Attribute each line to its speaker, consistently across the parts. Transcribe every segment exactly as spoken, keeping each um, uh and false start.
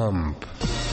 Speaker 1: Ламп.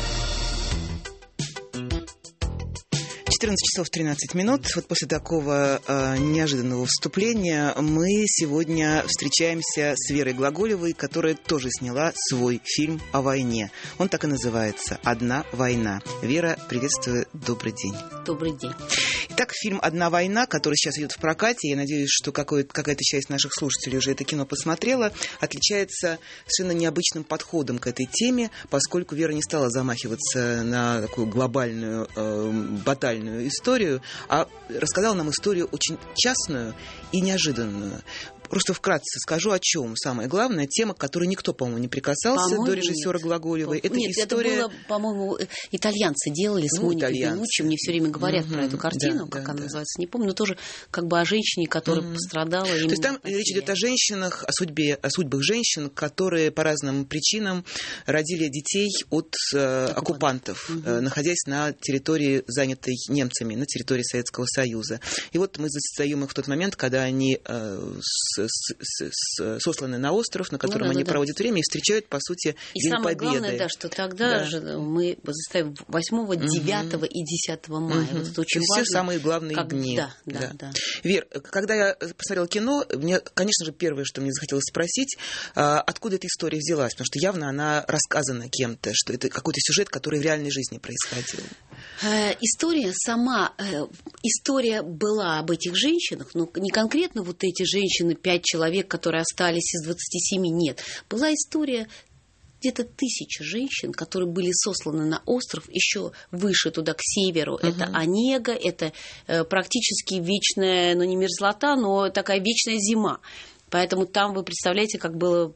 Speaker 2: четырнадцать часов тринадцать минут. Вот после такого э, неожиданного вступления мы сегодня встречаемся с Верой Глаголевой, которая тоже сняла свой фильм о войне. Он так и называется «Одна война». Вера, приветствую, добрый день.
Speaker 3: Добрый день.
Speaker 2: Итак, фильм «Одна война», который сейчас идет в прокате, я надеюсь, что какая-то часть наших слушателей уже это кино посмотрела, отличается совершенно необычным подходом к этой теме, поскольку Вера не стала замахиваться на такую глобальную э, батальную историю, а рассказала нам историю очень частную и неожиданную. Просто вкратце скажу, о чем. Самое главное, тема, к которой никто, по-моему, не прикасался
Speaker 3: по-моему,
Speaker 2: до режиссера Глаголевой.
Speaker 3: Это нет, история... это было, по-моему, итальянцы делали с ну, Моникой Беллуччи. Мне все время говорят mm-hmm. про эту картину, да, как да, она да. называется, не помню, но тоже как бы о женщине, которая mm-hmm. пострадала. То
Speaker 2: есть там речь идет о женщинах, о судьбе, о судьбах женщин, которые по разным причинам родили детей от э, оккупантов, mm-hmm. э, находясь на территории, занятой немцами, на территории Советского Союза. И вот мы застаем их в тот момент, когда они э, с С, с, с, сосланы на остров, на котором ну, да, они да, проводят да. время и встречают, по сути,
Speaker 3: и
Speaker 2: День
Speaker 3: самое
Speaker 2: Победы.
Speaker 3: Главное, да, что тогда да. же мы заставим восьмого, девятого и десятого мая.
Speaker 2: Угу.
Speaker 3: Вот это очень
Speaker 2: все
Speaker 3: важно.
Speaker 2: Самые главные
Speaker 3: как...
Speaker 2: дни.
Speaker 3: Да, да,
Speaker 2: да.
Speaker 3: Да.
Speaker 2: Вер, когда я посмотрела кино, мне, конечно же, первое, что мне захотелось спросить, откуда эта история взялась, потому что явно она рассказана кем-то, что это какой-то сюжет, который в реальной жизни происходил.
Speaker 3: История сама, история была об этих женщинах, но не конкретно вот эти женщины, пять человек, которые остались из двадцати семи, нет. Была история где-то тысяча женщин, которые были сосланы на остров еще выше туда, к северу. Uh-huh. Это Онега, это практически вечная, ну не мерзлота, но такая вечная зима. Поэтому там, вы представляете, как было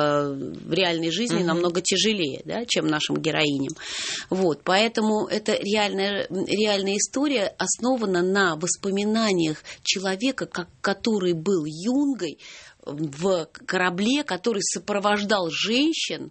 Speaker 3: в реальной жизни, uh-huh. намного тяжелее, да, чем нашим героиням. Вот, поэтому это реальная, реальная история основана на воспоминаниях человека, как, который был юнгой в корабле, который сопровождал женщин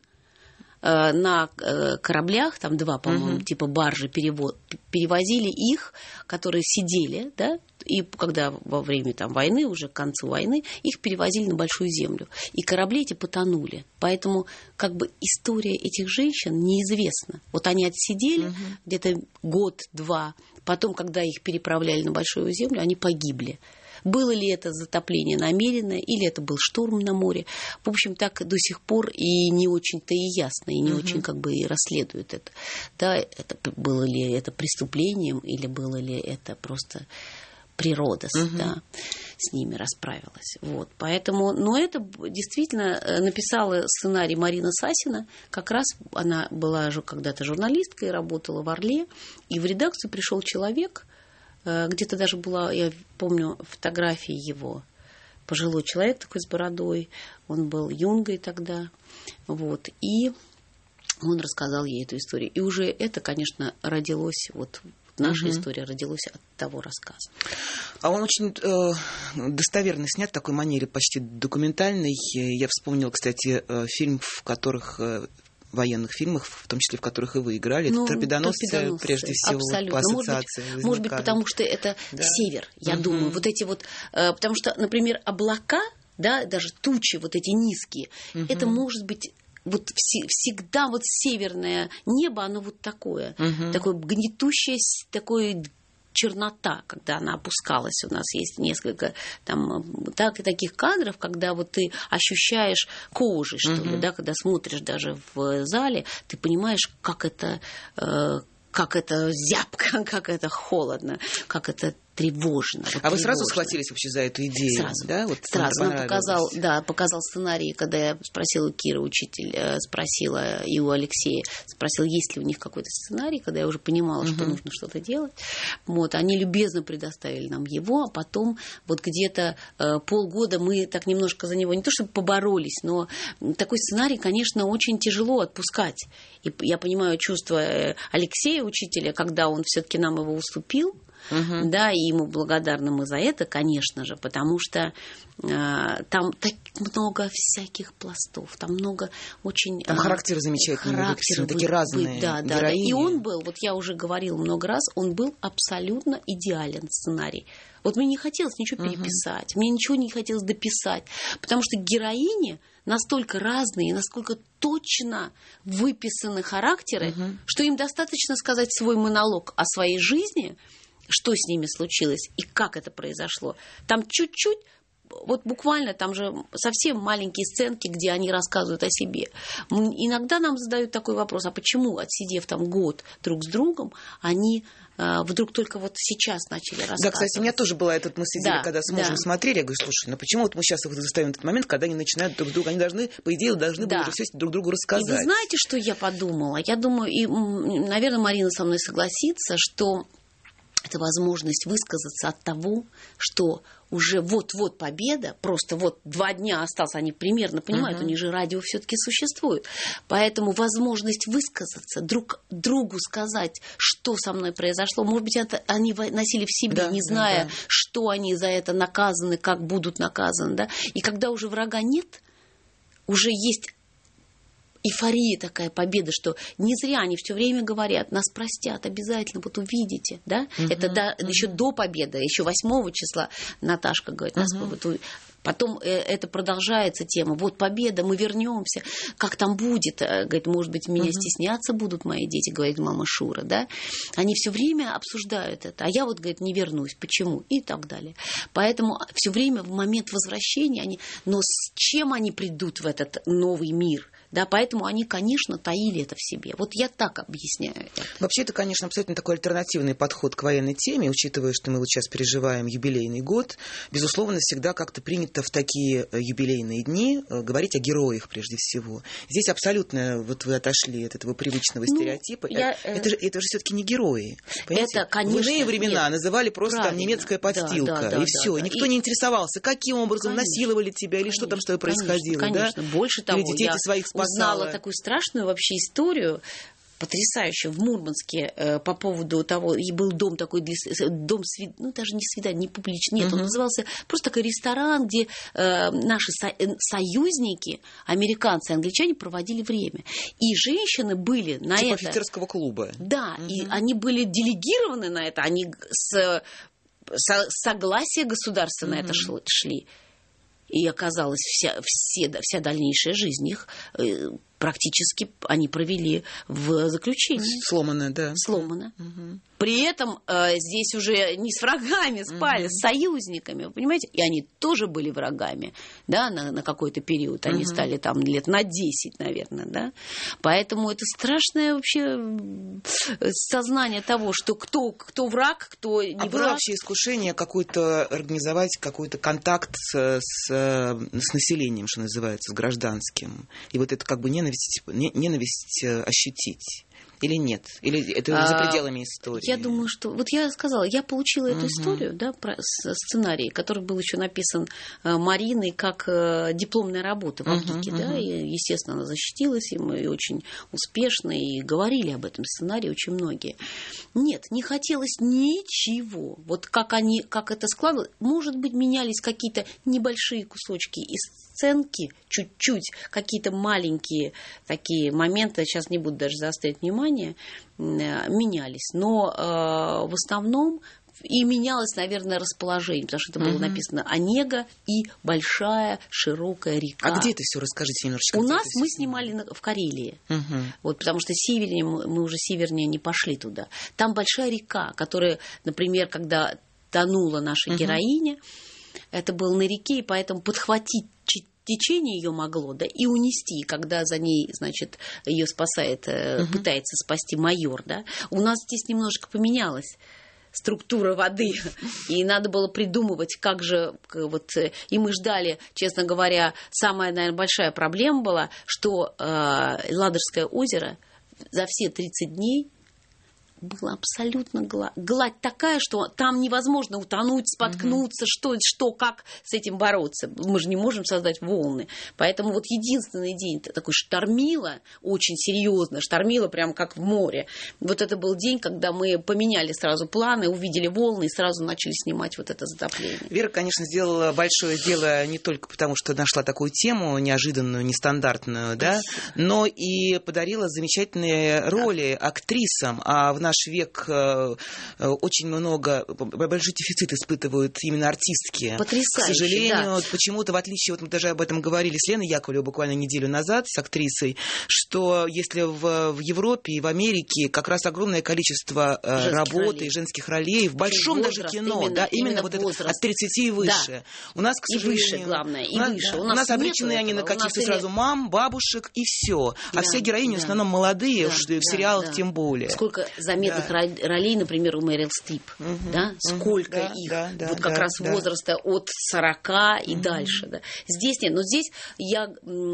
Speaker 3: на кораблях, там два, по-моему, uh-huh. типа баржи, перевод, перевозили их, которые сидели, да, и когда во время там, войны, уже к концу войны, их перевозили на Большую Землю. И корабли эти потонули. Поэтому как бы история этих женщин неизвестна. Вот они отсидели uh-huh. где-то год-два, потом, когда их переправляли на Большую Землю, они погибли. Было ли это затопление намеренное, или это был шторм на море. В общем, так до сих пор и не очень-то и ясно, и не uh-huh. очень как бы и расследуют это. Да, это было ли это преступлением, или было ли это просто природа uh-huh. да, с ними расправилась. Вот. Поэтому, но это действительно написала сценарий Марина Сасина. Как раз она была же когда-то журналисткой, работала в «Орле», и в редакцию пришел человек, где-то даже была, я помню, фотографии его, пожилой человек такой с бородой, он был юнгой тогда, вот, и он рассказал ей эту историю. И уже это, конечно, родилось, вот наша угу. история родилась от того рассказа.
Speaker 2: А он очень э, достоверно снят в такой манере, почти документальной. Я вспомнила, кстати, фильм, в которых... военных фильмах, в том числе в которых и вы играли, ну, это торпедоносцы, торпедоносцы, прежде всего,
Speaker 3: абсолютно.
Speaker 2: по ассоциации.
Speaker 3: Может быть, может быть, потому что это да. север, я uh-huh. думаю. Вот эти вот, потому что, например, облака, да, даже тучи вот эти низкие, uh-huh. это может быть вот всегда вот северное небо, оно вот такое, uh-huh. такое гнетущее, такое чернота, когда она опускалась. У нас есть несколько там, так, таких кадров, когда вот ты ощущаешь кожей, что ли, uh-huh. да, когда смотришь даже в зале, ты понимаешь, как это, э, как это зябко, как это холодно, как это тревожно. Вот
Speaker 2: а
Speaker 3: тревожно.
Speaker 2: Вы сразу схватились вообще за эту идею?
Speaker 3: Сразу.
Speaker 2: Да? Вот
Speaker 3: сразу. Он показал, да, показал сценарий, когда я спросила Кира, учитель, спросила и у Алексея, спросила, есть ли у них какой-то сценарий, когда я уже понимала, uh-huh. что нужно что-то делать. Вот, они любезно предоставили нам его, а потом вот где-то э, полгода мы так немножко за него, не то чтобы поборолись, но такой сценарий, конечно, очень тяжело отпускать. И я понимаю чувство Алексея, учителя, когда он все-таки нам его уступил. Uh-huh. Да, и ему благодарны мы за это, конечно же, потому что э, там так много всяких пластов, там много очень...
Speaker 2: Там
Speaker 3: э,
Speaker 2: характеры замечательные,
Speaker 3: характеры
Speaker 2: выписаны, такие разные
Speaker 3: да, да,
Speaker 2: героини.
Speaker 3: Да. И он был, вот я уже говорила много раз, он был абсолютно идеален, сценарий. Вот мне не хотелось ничего uh-huh. переписать, мне ничего не хотелось дописать, потому что героини настолько разные, настолько точно выписаны характеры, uh-huh. что им достаточно сказать свой монолог о своей жизни, что с ними случилось и как это произошло. Там чуть-чуть, вот буквально там же совсем маленькие сценки, где они рассказывают о себе. Иногда нам задают такой вопрос, а почему, отсидев там год друг с другом, они а, вдруг только вот сейчас начали рассказывать?
Speaker 2: Да, кстати, у меня тоже была эта, мы сидели,
Speaker 3: да,
Speaker 2: когда с мужем да. смотрели, я говорю, слушай, ну почему вот мы сейчас их заставим этот момент, когда они начинают друг друга, они должны, по идее, должны да. были уже все друг другу рассказать.
Speaker 3: И вы знаете, что я подумала? Я думаю, и, наверное, Марина со мной согласится, что это возможность высказаться от того, что уже вот-вот победа, просто вот два дня осталось, они примерно понимают, uh-huh. у них же радио все-таки существует. Поэтому возможность высказаться, друг другу сказать, что со мной произошло. Может быть, это они носили в себе, да, не зная, да, да. что они за это наказаны, как будут наказаны. Да? И когда уже врага нет, уже есть эйфория такая, победа, что не зря они все время говорят, нас простят обязательно, вот увидите, да? Uh-huh, это да, uh-huh. еще до победы, еще восьмого числа Наташка говорит, нас uh-huh. вот, потом это продолжается тема, вот победа, мы вернемся, как там будет, говорит, может быть, меня uh-huh. стесняться будут мои дети, говорит мама Шура, да? Они все время обсуждают это, а я вот, говорит, не вернусь, почему? И так далее. Поэтому все время в момент возвращения они, но с чем они придут в этот новый мир? Да, поэтому они, конечно, таили это в себе. Вот я так объясняю это.
Speaker 2: Вообще, это, конечно, абсолютно такой альтернативный подход к военной теме, учитывая, что мы вот сейчас переживаем юбилейный год. Безусловно, всегда как-то принято в такие юбилейные дни говорить о героях прежде всего. Здесь абсолютно, вот вы отошли от этого привычного ну, стереотипа. Я, это, же, это же все-таки не герои. Понимаете? Это, конечно, в иные времена нет, называли просто там, немецкая подстилка, да, да, да, и все. Да, да. Никто и... не интересовался, каким образом конечно, насиловали тебя, или конечно, что там с тобой происходило.
Speaker 3: Конечно,
Speaker 2: да?
Speaker 3: Больше того,
Speaker 2: или детей
Speaker 3: я...
Speaker 2: своих
Speaker 3: узнала такую страшную вообще историю, потрясающую, в Мурманске э, по поводу того, и был дом такой, для, дом, свид... ну, даже не свидание, не публичный, нет, uh-huh. он назывался просто такой ресторан, где э, наши со... союзники, американцы, англичане проводили время. И женщины были на
Speaker 2: типа
Speaker 3: это...
Speaker 2: Типа офицерского клуба.
Speaker 3: Да, uh-huh. и они были делегированы на это, они с, с согласия государства uh-huh. на это шли. И оказалось, вся, все, вся дальнейшая жизнь их э, практически они провели в заключении.
Speaker 2: Сломано, да.
Speaker 3: Сломано. Угу. При этом э, здесь уже не с врагами спали, угу. с союзниками, вы понимаете? И они тоже были врагами, да, на, на какой-то период. Они угу. стали там лет на десять, наверное, да. Поэтому это страшное вообще сознание того, что кто, кто враг, кто не
Speaker 2: а
Speaker 3: враг.
Speaker 2: А было вообще искушение какой-то организовать какой-то контакт с, с, с населением, что называется, с гражданским? И вот это как бы ненависть, ненависть ощутить? Или нет? Или это а, за пределами истории?
Speaker 3: Я думаю, что... Вот я сказала, я получила эту uh-huh. историю, да, про сценарий, который был еще написан Мариной как дипломная работа в Авгике, uh-huh, да, uh-huh. и, естественно, она защитилась им, и очень успешно, и говорили об этом сценарии очень многие. Нет, не хотелось ничего. Вот как они, как это складывалось, может быть, менялись какие-то небольшие кусочки из сценки, чуть-чуть, какие-то маленькие такие моменты, сейчас не буду даже заострять внимание, менялись. Но э, в основном и менялось, наверное, расположение, потому что это было uh-huh. написано «Онега» и большая широкая река.
Speaker 2: А где это все? Расскажите немножечко.
Speaker 3: У нас мы снимали на, в Карелии, uh-huh. вот, потому что севернее, мы уже севернее не пошли туда. Там большая река, которая, например, когда тонула наша uh-huh. героиня, это было на реке, и поэтому подхватить течение ее могло, да, и унести, когда за ней, значит, ее спасает, uh-huh. пытается спасти майор, да. У нас здесь немножко поменялось структура воды, и надо было придумывать, как же, вот, и мы ждали, честно говоря, самая, наверное, большая проблема была, что э, Ладожское озеро за все тридцать дней была абсолютно гладь. Гладь такая, что там невозможно утонуть, споткнуться, угу. что, что, как с этим бороться. Мы же не можем создать волны. Поэтому вот единственный день такой штормило, очень серьезно, штормило прям как в море. Вот это был день, когда мы поменяли сразу планы, увидели волны и сразу начали снимать вот это затопление.
Speaker 2: Вера, конечно, сделала большое дело не только потому, что нашла такую тему неожиданную, нестандартную, да, но и подарила замечательные роли актрисам. А в наш век очень много, большой дефицит испытывают именно артистки.
Speaker 3: Потрясающе,
Speaker 2: к сожалению,
Speaker 3: да.
Speaker 2: почему-то, в отличие, вот мы даже об этом говорили с Леной Яковлевой буквально неделю назад, с актрисой, что если в, в Европе и в Америке как раз огромное количество женских работы ролей. И женских ролей, в большом
Speaker 3: возраст,
Speaker 2: даже кино,
Speaker 3: именно,
Speaker 2: да, именно, именно вот
Speaker 3: возраст.
Speaker 2: Это, от тридцати и выше. Да. У нас, к сожалению...
Speaker 3: И выше, главное, и
Speaker 2: у нас,
Speaker 3: выше.
Speaker 2: Да,
Speaker 3: у
Speaker 2: у
Speaker 3: нас,
Speaker 2: нас обречены они на каких-то сразу или... мам, бабушек и все.
Speaker 3: Да,
Speaker 2: а все героини
Speaker 3: да.
Speaker 2: в основном молодые,
Speaker 3: да,
Speaker 2: в
Speaker 3: да,
Speaker 2: сериалах
Speaker 3: да.
Speaker 2: тем более.
Speaker 3: Сколько заметных
Speaker 2: да.
Speaker 3: ролей, например, у Мэрил Стрип,
Speaker 2: угу,
Speaker 3: да? Сколько
Speaker 2: да,
Speaker 3: их,
Speaker 2: да, да,
Speaker 3: вот как
Speaker 2: да,
Speaker 3: раз
Speaker 2: да.
Speaker 3: возраста от сорока и
Speaker 2: угу.
Speaker 3: дальше, да. Здесь нет, но здесь я,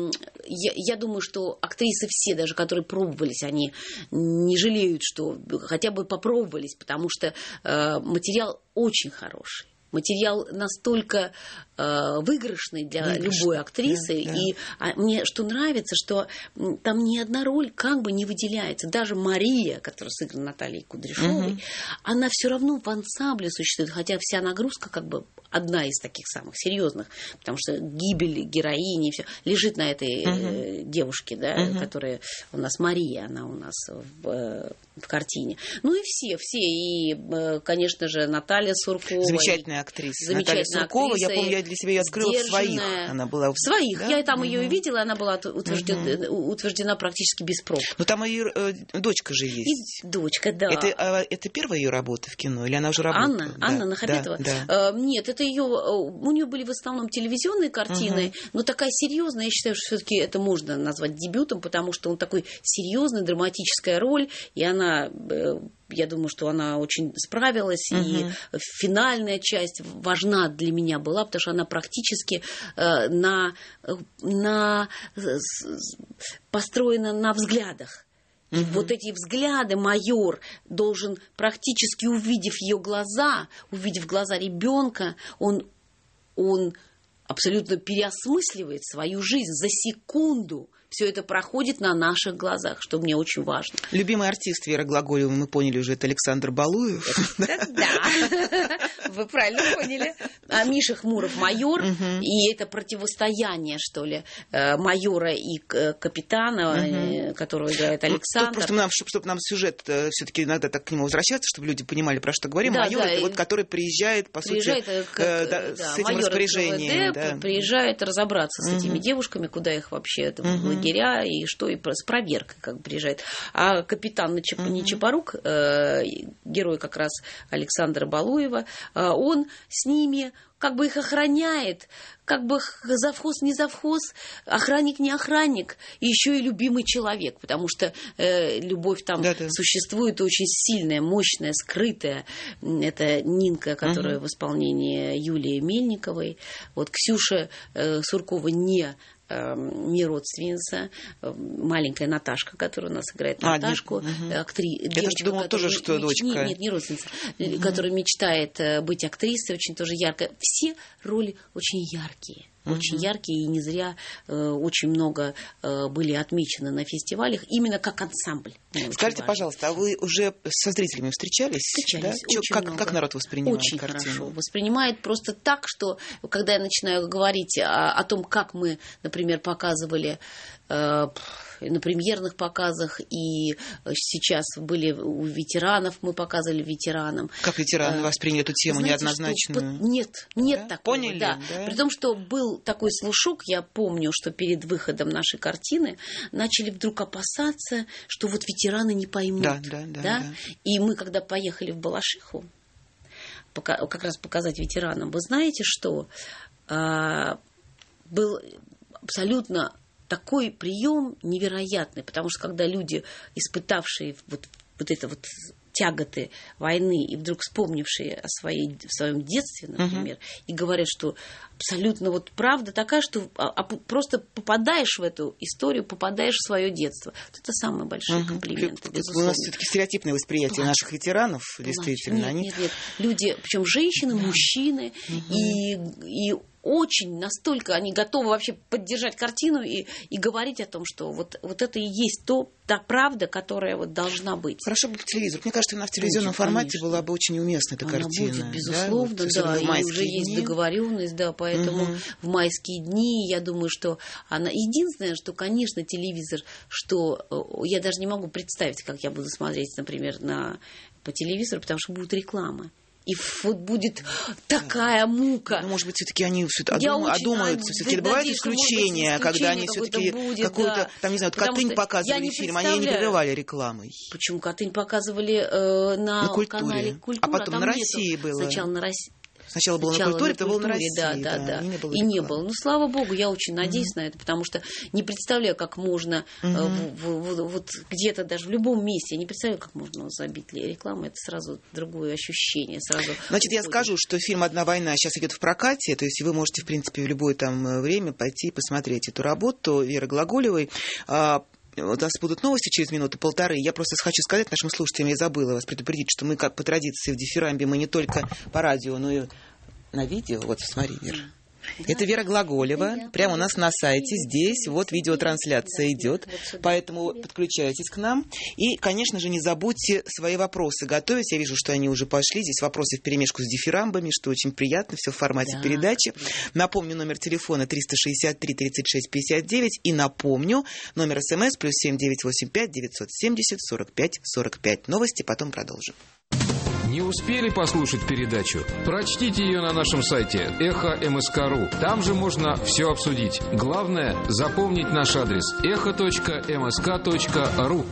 Speaker 3: я, я думаю, что актрисы все, даже которые пробовались, они не жалеют, что хотя бы попробовались, потому что э, материал очень хороший. Материал настолько э, выигрышный для выигрышный. любой актрисы. Да, да. И а, мне что нравится, что там ни одна роль как бы не выделяется. Даже Мария, которая сыграна Натальей Кудряшовой, угу. она все равно в ансамбле существует, хотя вся нагрузка как бы одна из таких самых серьезных, потому что гибель героини все лежит на этой угу. э, девушке, да, угу. которая у нас Мария, она у нас в, э, в картине. Ну и все, все. И, э, конечно же, Наталья Суркова.
Speaker 2: Замечательная актриса.
Speaker 3: Замечательная
Speaker 2: Наталья Суркова,
Speaker 3: актриса,
Speaker 2: я помню, я для себя ее открыла в своих. Она была
Speaker 3: в своих.
Speaker 2: Да?
Speaker 3: Я там угу. ее и видела, она была утверждена, угу. утверждена практически без проб.
Speaker 2: Но там ее э, дочка же есть.
Speaker 3: И дочка, да.
Speaker 2: Это, э, это первая ее работа в кино, или она уже работала?
Speaker 3: Анна, да, Анна Нахабетова.
Speaker 2: Да, да.
Speaker 3: Э, нет, это ее. У нее были в основном телевизионные картины, угу. но такая серьезная, я считаю, что все-таки это можно назвать дебютом, потому что он такой серьезный, драматическая роль, и она. Э, Я думаю, что она очень справилась, угу. и финальная часть важна для меня была, потому что она практически э, на, на, построена на взглядах. И угу. вот эти взгляды майор должен, практически увидев ее глаза, увидев глаза ребенка, он, он абсолютно переосмысливает свою жизнь за секунду. Все это проходит на наших глазах, что мне очень важно.
Speaker 2: Любимый артист Веры Глаголевой, мы поняли уже, это Александр Балуев.
Speaker 3: Да, вы правильно поняли. А Миша Хмуров майор, и это противостояние, что ли, майора и капитана, которого играет Александр.
Speaker 2: Просто нам, чтобы нам сюжет все-таки иногда так к нему возвращаться, чтобы люди понимали, про что говорим. Майор это вот, который приезжает, по сути, с этим распоряжением.
Speaker 3: Приезжает разобраться с этими девушками, куда их вообще лагеря и что, и с проверкой как бы приезжает. А капитан uh-huh. Нечапорук, э, герой как раз Александра Балуева, э, он с ними как бы их охраняет, как бы завхоз не завхоз, охранник не охранник, и еще и любимый человек, потому что э, любовь там Да-да. существует очень сильная, мощная, скрытая. Это Нинка, которая uh-huh. в исполнении Юлии Мельниковой. Вот Ксюша э, Суркова не не родственница, маленькая Наташка, которая у нас играет Наташку,
Speaker 2: а,
Speaker 3: актри...
Speaker 2: Я девочка, думала, тоже, что меч... дочка.
Speaker 3: Нет, нет, не родственница, угу. которая мечтает быть актрисой, очень тоже яркая. Все роли очень яркие. Очень uh-huh. яркие, и не зря э, очень много э, были отмечены на фестивалях, именно как ансамбль.
Speaker 2: Скажите, пожалуйста, а вы уже со зрителями встречались?
Speaker 3: Встречались,
Speaker 2: да?
Speaker 3: очень
Speaker 2: как,
Speaker 3: много.
Speaker 2: Как народ воспринимает
Speaker 3: очень
Speaker 2: картину?
Speaker 3: Хорошо. Воспринимает просто так, что когда я начинаю говорить о, о том, как мы, например, показывали э, на премьерных показах, и сейчас были у ветеранов, мы показывали ветеранам.
Speaker 2: Как ветераны а, восприняли эту тему знаете, неоднозначную?
Speaker 3: Что, нет, нет
Speaker 2: да?
Speaker 3: такого.
Speaker 2: Поняли?
Speaker 3: Да.
Speaker 2: Да.
Speaker 3: При том, что был такой слушок, я помню, что перед выходом нашей картины начали вдруг опасаться, что вот ветераны не поймут.
Speaker 2: Да, да, да,
Speaker 3: да?
Speaker 2: Да.
Speaker 3: И мы, когда поехали в Балашиху, как раз показать ветеранам, вы знаете, что а, был абсолютно такой прием невероятный, потому что когда люди, испытавшие вот, вот это вот тяготы войны и вдруг вспомнившие о своей, в своем детстве, например, uh-huh. и говорят, что абсолютно вот правда такая, что а, а, просто попадаешь в эту историю, попадаешь в свое детство. Вот это самые большие uh-huh. комплименты, безусловно.
Speaker 2: У нас все-таки стереотипное восприятие Плачь. наших ветеранов, действительно.
Speaker 3: Нет,
Speaker 2: Они...
Speaker 3: нет, нет. Люди, причем женщины, мужчины, uh-huh. и, и очень настолько они готовы вообще поддержать картину и, и говорить о том, что вот, вот это и есть то, та правда, которая вот должна быть.
Speaker 2: Хорошо бы по телевизору. Мне кажется, она в телевизионном очень, формате конечно. была бы очень уместна, эта
Speaker 3: она
Speaker 2: картина.
Speaker 3: Будет, безусловно, да, да и уже дни. есть договоренность, да, поэтому угу. в майские дни, я думаю, что она... Единственное, что, конечно, телевизор, что я даже не могу представить, как я буду смотреть, например, на... по телевизору, потому что будут рекламы. И вот будет такая мука.
Speaker 2: Ну, может быть, все-таки они одум... одумаются. Все-таки бывают исключения, когда они все-таки какую-то, да. там, не знаю, вот Катынь показывали фильм, они не прерывали рекламой.
Speaker 3: Почему Катынь показывали э, на,
Speaker 2: на
Speaker 3: канале Культура?
Speaker 2: А потом
Speaker 3: а
Speaker 2: на России
Speaker 3: нету.
Speaker 2: было.
Speaker 3: Сначала на России.
Speaker 2: Сначала было
Speaker 3: Сначала
Speaker 2: на культуре,
Speaker 3: на
Speaker 2: это было на России.
Speaker 3: Да, да, да.
Speaker 2: И не было.
Speaker 3: И не было. Ну, слава богу, я очень надеюсь mm-hmm. на это, потому что не представляю, как можно mm-hmm. в, в, в, вот где-то даже в любом месте, я не представляю, как можно забить рекламу. Это сразу другое ощущение. Сразу
Speaker 2: Значит, я скажу, что фильм «Одна война» сейчас идет в прокате, то есть вы можете, в принципе, в любое там время пойти и посмотреть эту работу Веры Глаголевой. У нас будут новости через минуту-полторы. Я просто хочу сказать нашим слушателям, я забыла вас предупредить, что мы, как по традиции в Дифирамбе, мы не только по радио, но и на видео. Вот, смотри, Вера. Это Вера Глаголева. Прямо у нас на сайте. Здесь вот видеотрансляция идет. Поэтому подключайтесь к нам. И, конечно же, не забудьте свои вопросы готовить. Я вижу, что они уже пошли. Здесь вопросы вперемешку с дифирамбами, что очень приятно. Все в формате да. передачи. Напомню, номер телефона триста шестьдесят три тридцать шесть пятьдесят девять. И напомню, номер смс плюс семь девятьсот восемьдесят пять девятьсот семьдесят сорок пять сорок пять. Новости потом продолжим.
Speaker 1: Не успели послушать передачу? Прочтите ее на нашем сайте эхо эм эс ка точка ру. Там же можно все обсудить. Главное – запомнить наш адрес эхо точка эм эс ка точка ру.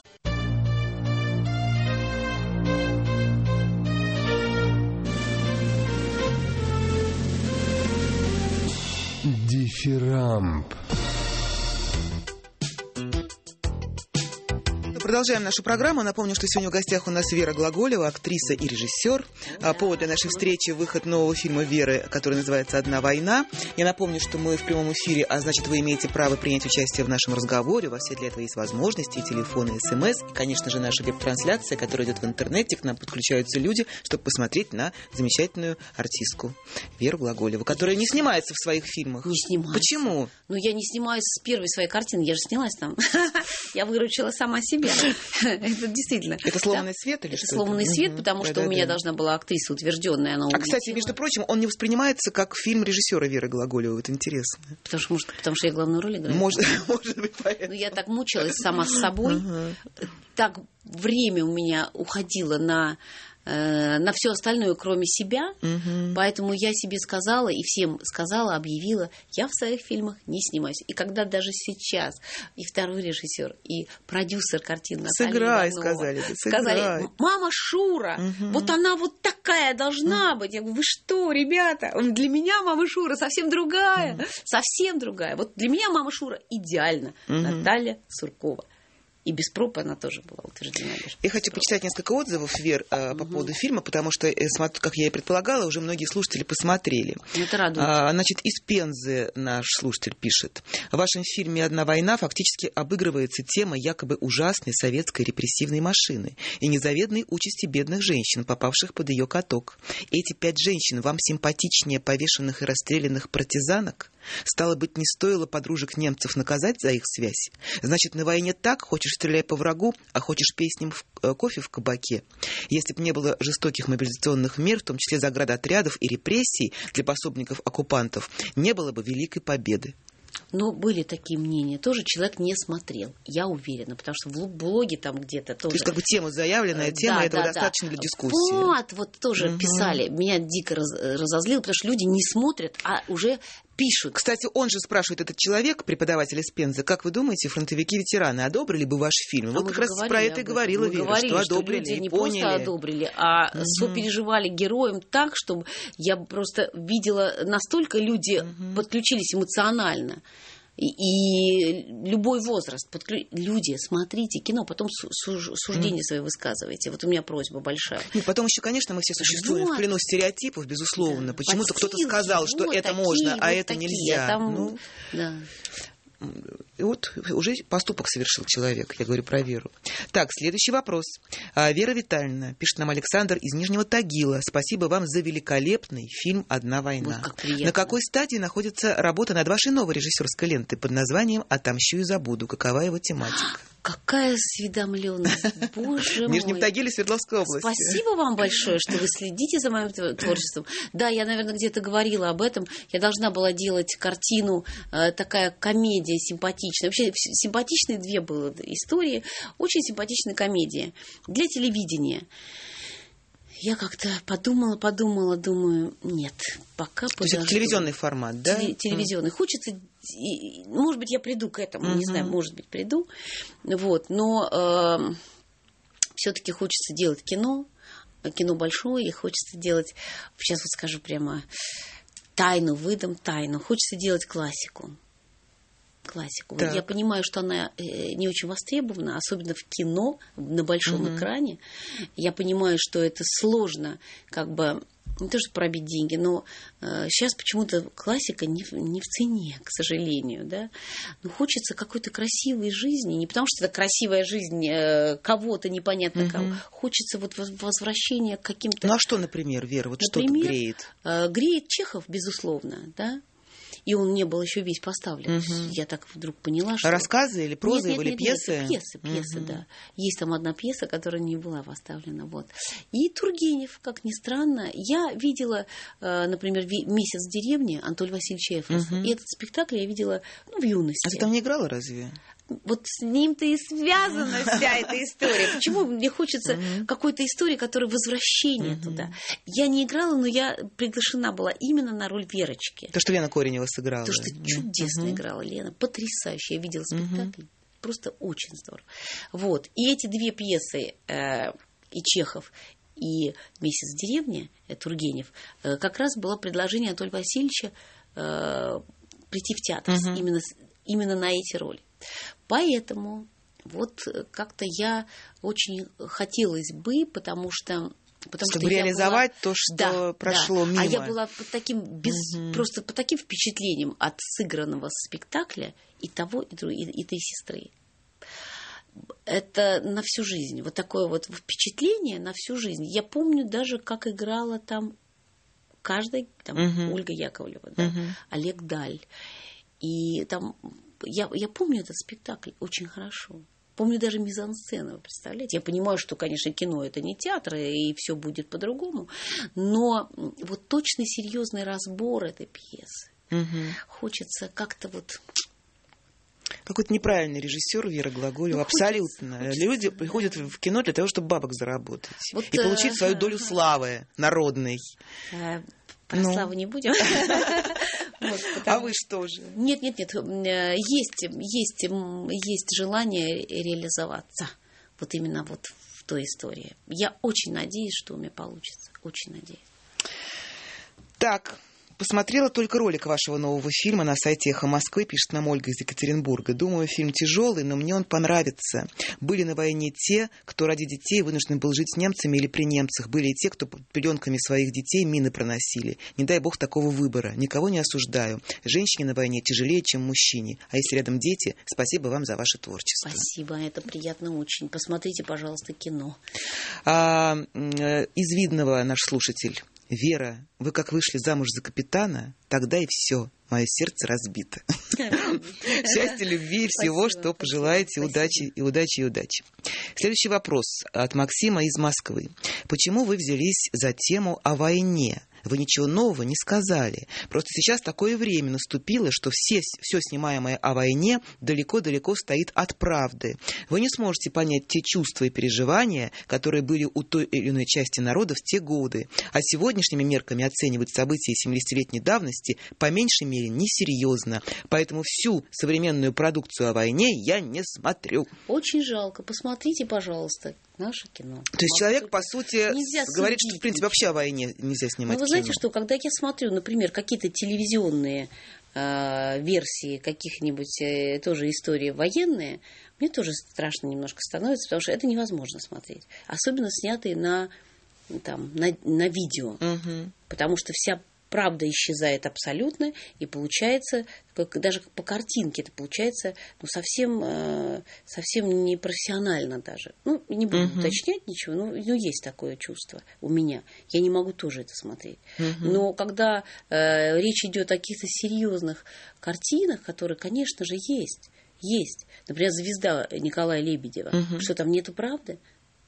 Speaker 4: Дифирамб.
Speaker 2: Продолжаем нашу программу. Напомню, что сегодня в гостях у нас Вера Глаголева, актриса и режиссер. Да. Повод для нашей встречи — выход нового фильма Веры, который называется «Одна война». Я напомню, что мы в прямом эфире, а значит, вы имеете право принять участие в нашем разговоре. У вас все для этого есть возможности, и телефоны, и смс, и, конечно же, наша веб-трансляция, которая идет в интернете. К нам подключаются люди, чтобы посмотреть на замечательную артистку Веру Глаголеву, которая не снимается в своих фильмах.
Speaker 3: Не снимается.
Speaker 2: Почему?
Speaker 3: Ну, я не снимаюсь с первой своей картины. Я же снялась там. Я выручила сама себя. Это действительно.
Speaker 2: Это сломанный свет или
Speaker 3: это
Speaker 2: что?
Speaker 3: Это сломанный свет, угу. потому что да, у да, меня да. должна была актриса утвержденная. Она
Speaker 2: а, кстати, между прочим, он не воспринимается как фильм режиссера Веры Глаголевой. Это интересно.
Speaker 3: Потому что, может, потому что я главную роль играю.
Speaker 2: Может, может быть, поэтому.
Speaker 3: Но я так мучилась сама с собой. Угу. Так время у меня уходило на... на все остальное, кроме себя. Угу. Поэтому я себе сказала и всем сказала, объявила, я в своих фильмах не снимаюсь. И когда даже сейчас и второй режиссер, и продюсер картины
Speaker 2: сыграй, сказали,
Speaker 3: сказали, мама Шура, угу. вот она вот такая должна угу. быть. Я говорю, вы что, ребята, для меня мама Шура совсем другая, угу. совсем другая. Вот для меня мама Шура идеально. Угу. Наталья Суркова. И без проб она тоже была утверждена.
Speaker 2: Я хочу почитать несколько отзывов, Вер, по угу. поводу фильма, потому что, как я и предполагала, уже многие слушатели посмотрели.
Speaker 3: Это радует.
Speaker 2: А, значит, из Пензы наш слушатель пишет. В вашем фильме «Одна война» фактически обыгрывается тема якобы ужасной советской репрессивной машины и незавидной участи бедных женщин, попавших под ее каток. Эти пять женщин вам симпатичнее повешенных и расстрелянных партизанок? Стало быть, не стоило подружек немцев наказать за их связь? Значит, на войне так, хочешь стреляй по врагу, а хочешь пей с ним в, э, кофе в кабаке. Если бы не было жестоких мобилизационных мер, в том числе заградотрядов и репрессий для пособников оккупантов, не было бы Великой Победы.
Speaker 3: Но были такие мнения. Тоже человек не смотрел, я уверена, потому что в блоге там где-то тоже...
Speaker 2: То есть как бы тема заявленная, тема,
Speaker 3: да,
Speaker 2: этого
Speaker 3: да,
Speaker 2: достаточно
Speaker 3: да.
Speaker 2: для дискуссии.
Speaker 3: Вот, вот тоже угу. писали. Меня дико раз, разозлило, потому что люди не смотрят, а уже пишут.
Speaker 2: Кстати, он же спрашивает, этот человек, преподаватель из Пензы, как вы думаете, фронтовики-ветераны одобрили бы ваш фильм?
Speaker 3: А
Speaker 2: вот как раз про это и говорила Вера,
Speaker 3: говорили,
Speaker 2: что
Speaker 3: что
Speaker 2: одобрили,
Speaker 3: люди не
Speaker 2: поняли.
Speaker 3: просто одобрили, а угу. сопереживали героям так, чтобы я просто видела, настолько люди угу. подключились эмоционально. И, и любой возраст. Подклю... Люди, смотрите кино, потом суж... суждения mm. свои высказывайте. Вот у меня просьба большая.
Speaker 2: И потом еще, конечно, мы все существуем вот. в плену стереотипов, безусловно. Да. Почему-то кто-то сказал, вот что это такие, можно, вот а это такие, нельзя. Там... Ну... Да. И вот уже поступок совершил человек. Я говорю про Веру. Так, следующий вопрос. Вера Витальевна, пишет нам Александр из Нижнего Тагила. Спасибо вам за великолепный фильм «Одна война».
Speaker 3: Вот как
Speaker 2: На какой стадии находится работа над вашей новой режиссерской лентой под названием «Отомщу и забуду»? Какова его тематика?
Speaker 3: Какая осведомленность, боже мой.
Speaker 2: В Нижнем Тагиле, Свердловской области.
Speaker 3: Спасибо вам большое, что вы следите за моим творчеством. Да, я, наверное, где-то говорила об этом. Я должна была делать картину, такая комедия симпатичная. Вообще, симпатичные две были истории. Очень симпатичная комедия для телевидения. Я как-то подумала, подумала, думаю, нет, пока подожду.
Speaker 2: То есть это телевизионный формат, да?
Speaker 3: Теле- телевизионный. Mm. Хочется, может быть, я приду к этому, mm-hmm. не знаю, может быть, приду. Вот, но э, все-таки хочется делать кино, кино большое, и хочется делать, сейчас вот скажу прямо, тайну, выдам тайну, хочется делать классику. Классику. Вот я понимаю, что она не очень востребована, особенно в кино, на большом mm-hmm. экране. Я понимаю, что это сложно, как бы, не то, что пробить деньги, но э, сейчас почему-то классика не, не в цене, к сожалению, да. Но хочется какой-то красивой жизни, не потому что это красивая жизнь э, кого-то, непонятно mm-hmm. кого. Хочется вот возвращения к каким-то...
Speaker 2: Ну а что, например, Вера, вот например, что греет?
Speaker 3: Э, греет Чехов, безусловно, да. И он не был еще весь поставлен. Угу. Я так вдруг поняла, что...
Speaker 2: Рассказы или проза,
Speaker 3: нет, нет,
Speaker 2: или
Speaker 3: нет,
Speaker 2: пьесы?
Speaker 3: Нет, пьесы, пьесы, угу. да. Есть там одна пьеса, которая не была поставлена. Вот. И Тургенев, как ни странно. Я видела, например, «Месяц в деревне» Анатолия Васильевича Эфроса. Угу. И этот спектакль я видела ну, в юности.
Speaker 2: А ты там не играла разве?
Speaker 3: Вот с ним-то и связана вся эта история. Почему мне хочется mm-hmm. какой-то истории, которая возвращение mm-hmm. туда. Я не играла, но я приглашена была именно на роль Верочки.
Speaker 2: То, что Лена Коренева сыграла.
Speaker 3: То, что чудесно mm-hmm. играла Лена. Потрясающе. Я видела спектакль. Mm-hmm. Просто очень здорово. Вот. И эти две пьесы, э, и Чехов, и «Месяц в деревне», э, Тургенев, э, как раз было предложение Анатолия Васильевича э, прийти в театр mm-hmm. именно, именно на эти роли. Поэтому вот как-то я очень хотелось бы, потому что... Потому
Speaker 2: Чтобы
Speaker 3: что
Speaker 2: реализовать
Speaker 3: была...
Speaker 2: то, что
Speaker 3: да,
Speaker 2: прошло
Speaker 3: да.
Speaker 2: мимо.
Speaker 3: А я была под таким, без... угу. просто под таким впечатлением от сыгранного спектакля и того, и, друг... и этой сестры. Это на всю жизнь. Вот такое вот впечатление на всю жизнь. Я помню даже, как играла там каждая, там, угу. Ольга Яковлева, да, угу. Олег Даль. И там... Я, я помню этот спектакль очень хорошо. Помню даже мизансцену, вы представляете? Я понимаю, что, конечно, кино это не театр, и все будет по-другому. Но вот точно серьезный разбор этой пьесы. Угу. Хочется как-то вот...
Speaker 2: Какой-то неправильный режиссер Вера Глаголева. Ну, абсолютно. Хочется, Люди да. приходят в кино для того, чтобы бабок заработать. Вот, и получить э- свою долю славы народной.
Speaker 3: Э- Про ну. славу не будем.
Speaker 2: Вот, потому... А вы что же?
Speaker 3: Нет, нет, нет. Есть, есть, есть желание реализоваться. Вот именно вот в той истории. Я очень надеюсь, что у меня получится. Очень надеюсь.
Speaker 2: Так. Посмотрела только ролик вашего нового фильма на сайте «Эхо Москвы», пишет нам Ольга из Екатеринбурга. Думаю, фильм тяжелый, но мне он понравится. Были на войне те, кто ради детей вынужден был жить с немцами или при немцах. Были и те, кто под пеленками своих детей мины проносили. Не дай бог такого выбора. Никого не осуждаю. Женщине на войне тяжелее, чем мужчине. А если рядом дети, спасибо вам за ваше творчество.
Speaker 3: Спасибо, это приятно очень. Посмотрите, пожалуйста, кино.
Speaker 2: А, из видного наш слушатель. Вера, вы как вышли замуж за капитана, тогда и все, мое сердце разбито. Счастья, любви и всего, что пожелаете, удачи и удачи и удачи. Следующий вопрос от Максима из Москвы. Почему вы взялись за тему о войне? Вы ничего нового не сказали. Просто сейчас такое время наступило, что все, все снимаемое о войне далеко-далеко стоит от правды. Вы не сможете понять те чувства и переживания, которые были у той или иной части народа в те годы. А сегодняшними мерками оценивать события семидесятилетней давности по меньшей мере глупости, несерьезно. Поэтому всю современную продукцию о войне я не смотрю.
Speaker 3: Очень жалко. Посмотрите, пожалуйста, наше кино.
Speaker 2: То есть человек, по сути, говорит, что, в принципе, вообще о войне нельзя снимать.
Speaker 3: Ну, вы знаете, что, когда я смотрю, например, какие-то телевизионные э, версии каких-нибудь э, тоже истории военные, мне тоже страшно немножко становится, потому что это невозможно смотреть. Особенно снятые на, там, на, на видео. Угу. Потому что вся правда исчезает абсолютно, и получается, как, даже по картинке, это получается ну, совсем, э, совсем непрофессионально даже. Ну, не буду uh-huh. уточнять ничего, но ну, есть такое чувство у меня. Я не могу тоже это смотреть. Uh-huh. Но когда э, речь идет о каких-то серьезных картинах, которые, конечно же, есть, есть. Например, «Звезда» Николая Лебедева. Uh-huh. Что там нету правды?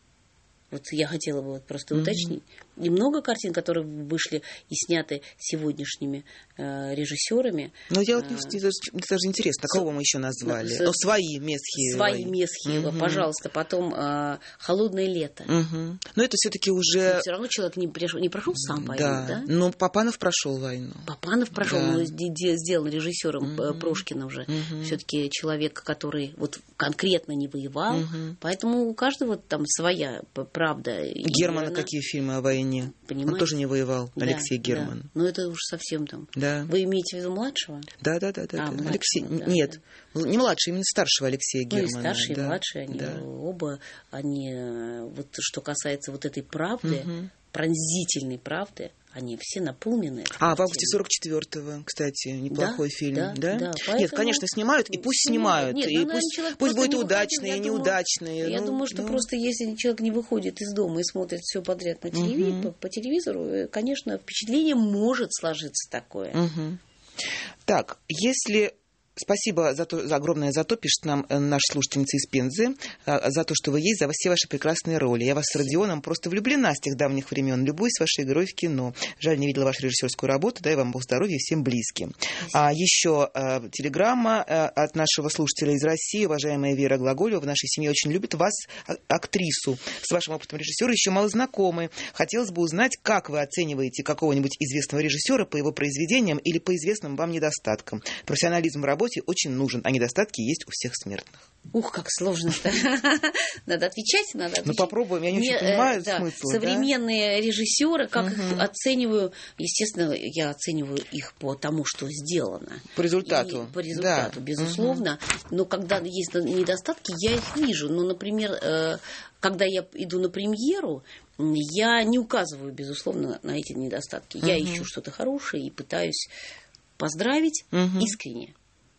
Speaker 3: Вот я хотела бы вот просто mm-hmm. уточнить. И много картин, которые вышли и сняты сегодняшними э, режиссерами.
Speaker 2: Но я вот не это даже интересно, с, кого мы еще назвали? С, ну, свои Месхиева.
Speaker 3: Свои Месхиева, mm-hmm. пожалуйста. Потом э, «Холодное лето».
Speaker 2: Mm-hmm. Но это все-таки уже...
Speaker 3: Но все равно человек не, пришел, не прошел сам войну, да?
Speaker 2: да? Но Папанов прошел войну.
Speaker 3: Папанов прошел,
Speaker 2: да.
Speaker 3: но сделан режиссером mm-hmm. Прошкина уже. Mm-hmm. Все-таки человек, который вот конкретно не воевал. Mm-hmm. Поэтому у каждого там своя правда.
Speaker 2: Германа какие фильмы о войне? Понимаете? Он тоже не воевал, да, Алексей Герман.
Speaker 3: Да. Но это уж совсем там.
Speaker 2: Да.
Speaker 3: Вы имеете в виду младшего?
Speaker 2: Да, да, да, да.
Speaker 3: А,
Speaker 2: да. Алексей...
Speaker 3: да,
Speaker 2: Нет,
Speaker 3: да.
Speaker 2: не младший, именно старшего Алексея Германа.
Speaker 3: Ну, и старший,
Speaker 2: да.
Speaker 3: и младший, они
Speaker 2: да.
Speaker 3: оба, они, вот что касается вот этой правды, угу. пронзительной правды, они все наполнены.
Speaker 2: А, в августе сорок четвёртого, кстати, неплохой
Speaker 3: да, фильм,
Speaker 2: да?
Speaker 3: да? да. Поэтому...
Speaker 2: Нет, конечно, снимают, и пусть снимают.
Speaker 3: Нет,
Speaker 2: и
Speaker 3: ну,
Speaker 2: пусть,
Speaker 3: пусть
Speaker 2: будет
Speaker 3: не
Speaker 2: удачные,
Speaker 3: выходит,
Speaker 2: и неудачные.
Speaker 3: Я
Speaker 2: ну,
Speaker 3: думаю, что
Speaker 2: ну...
Speaker 3: просто если человек не выходит из дома и смотрит все подряд на телевизоре, угу. по, по телевизору, конечно, впечатление может сложиться такое.
Speaker 2: Угу. Так, если... Спасибо за, то, за огромное за то, пишет нам наша слушательница из Пензы, за то, что вы есть, за все ваши прекрасные роли. Я вас с Родионом просто влюблена с тех давних времен. Любуюсь вашей игрой в кино. Жаль, не видела вашу режиссерскую работу. Дай вам Бог здоровья и всем близким. А еще а, телеграмма а, от нашего слушателя из России. Уважаемая Вера Глаголева, в нашей семье очень любит вас, а, актрису. С вашим опытом режиссера еще мало знакомы. Хотелось бы узнать, как вы оцениваете какого-нибудь известного режиссера по его произведениям или по известным вам недостаткам. Профессионализм в работе очень нужен, а недостатки есть у всех смертных.
Speaker 3: Ух, как сложно-то. Надо отвечать, надо отвечать.
Speaker 2: Ну, попробуем, я не очень понимаю смысл.
Speaker 3: Современные режиссеры, как их оцениваю, естественно, я оцениваю их по тому, что сделано.
Speaker 2: По результату.
Speaker 3: По результату, безусловно. Но когда есть недостатки, я их вижу. Ну, например, когда я иду на премьеру, я не указываю, безусловно, на эти недостатки. Я ищу что-то хорошее и пытаюсь поздравить искренне.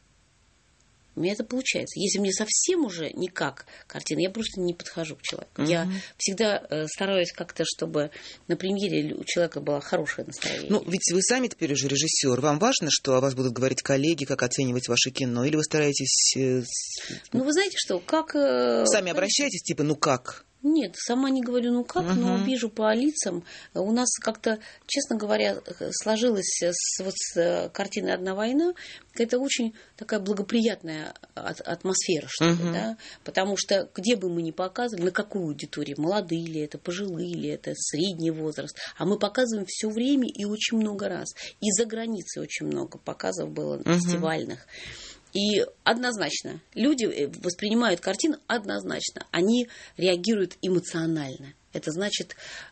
Speaker 3: У меня это получается. Если мне совсем уже никак картина, я просто не подхожу к человеку. Uh-huh. Я всегда э, стараюсь как-то, чтобы на премьере у человека было хорошее настроение.
Speaker 2: Ну, ведь вы сами теперь уже режиссер. Вам важно, что о вас будут говорить коллеги, как оценивать ваше кино? Или вы стараетесь... Э,
Speaker 3: ну, вы знаете что, как... Э,
Speaker 2: сами обращаетесь, типа, ну как?
Speaker 3: Нет, сама не говорю, ну как, uh-huh. но вижу по лицам. У нас как-то, честно говоря, сложилась с, вот, с картиной «Одна война» какая-то очень такая благоприятная атмосфера, что ли, uh-huh. да? Потому что где бы мы ни показывали, на какую аудиторию, молодые ли это, пожилые ли это, средний возраст, а мы показываем все время и очень много раз. И за границей очень много показов было uh-huh. фестивальных. И однозначно, люди воспринимают картину однозначно, они реагируют эмоционально. Это значит,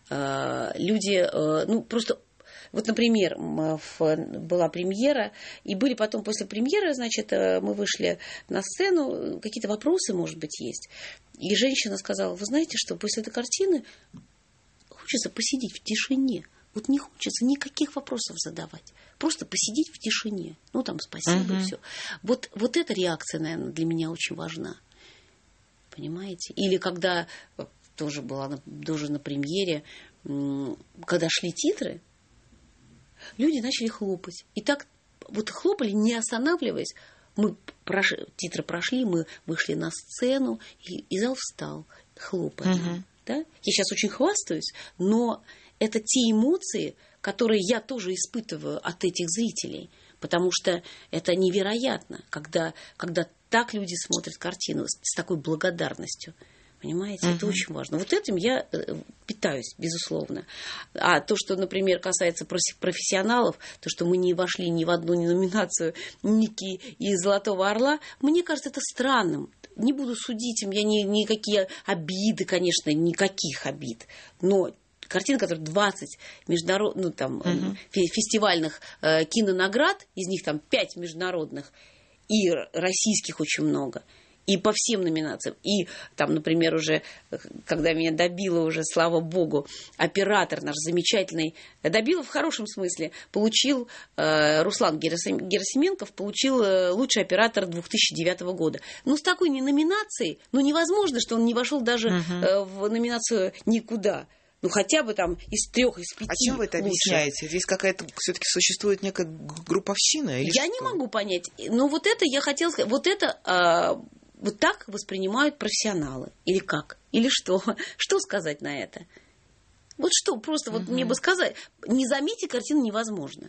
Speaker 3: люди, ну, просто... Вот, например, была премьера, и были потом после премьеры, значит, мы вышли на сцену, какие-то вопросы, может быть, есть. И женщина сказала, вы знаете что, после этой картины хочется посидеть в тишине. Вот не хочется никаких вопросов задавать. Просто посидеть в тишине. Ну, там, спасибо, uh-huh. и все. Вот, вот эта реакция, наверное, для меня очень важна. Понимаете? Или когда, тоже была тоже на премьере, когда шли титры, люди начали хлопать. И так вот хлопали, не останавливаясь. Мы прош... Титры прошли, мы вышли на сцену, и, и зал встал, хлопая. Uh-huh. Да? Я сейчас очень хвастаюсь, но... Это те эмоции, которые я тоже испытываю от этих зрителей. Потому что это невероятно, когда, когда так люди смотрят картину с такой благодарностью. Понимаете, uh-huh. это очень важно. Вот этим я питаюсь, безусловно. А то, что, например, касается профессионалов, то, что мы не вошли ни в одну номинацию Ники и Золотого Орла, мне кажется, это странным. Не буду судить им, я ни, никакие обиды, конечно, никаких обид. Но картина, которая двадцать международных, ну, там, uh-huh. фестивальных э, кинонаград, из них там пять международных, и российских очень много. И по всем номинациям. И там, например, уже, когда меня добило уже, слава богу, оператор наш замечательный, добило в хорошем смысле, получил, э, Руслан Герасименков получил э, лучший оператор две тысячи девятого года. Ну, с такой номинацией, ну, невозможно, что он не вошел даже uh-huh. э, в номинацию никуда. Ну, хотя бы там из трех, из пяти.
Speaker 2: А чем вы это
Speaker 3: лучше.
Speaker 2: Объясняете? Здесь какая-то все-таки существует некая групповщина? Или
Speaker 3: я
Speaker 2: что?
Speaker 3: Не могу понять. Но вот это я хотела сказать. Вот это... Э, Вот так воспринимают профессионалы. Или как? Или что? Что сказать на это? Вот что? Просто вот угу. мне бы сказать. Не заметить картину невозможно.